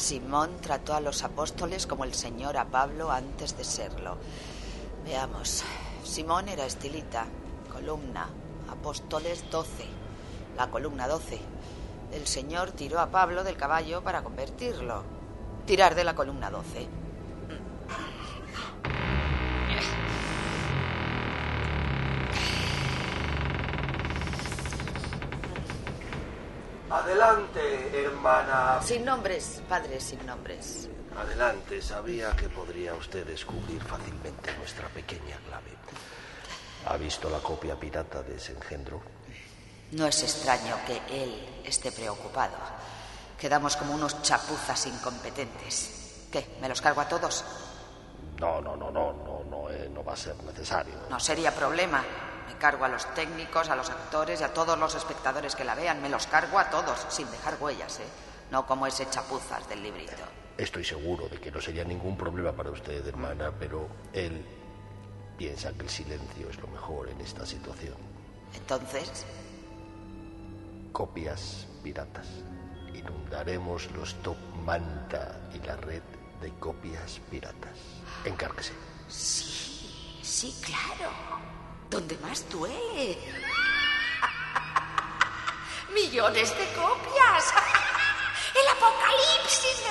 Simón trató a los apóstoles como el Señor a Pablo antes de serlo. Veamos. Simón era estilita, columna, apóstoles 12, la columna 12. El Señor tiró a Pablo del caballo para convertirlo. Tirar de la columna 12. Adelante, hermana. Sin nombres, padre, sin nombres. Adelante, sabía que podría usted descubrir fácilmente nuestra pequeña clave. ¿Ha visto la copia pirata de ese engendro? No es extraño que él esté preocupado. Quedamos como unos chapuzas incompetentes. ¿Qué? ¿Me los cargo a todos? No va a ser necesario. No sería problema. Me cargo a los técnicos, a los actores y a todos los espectadores que la vean. Me los cargo a todos, sin dejar huellas, ¿eh? No como ese chapuzas del librito. Estoy seguro de que no sería ningún problema para usted, hermana, pero él piensa que el silencio es lo mejor en esta situación. Entonces, copias piratas. Inundaremos los Top Manta y la red de copias piratas. Encárguese. Sí, claro. Donde más duele. Millones de copias. El apocalipsis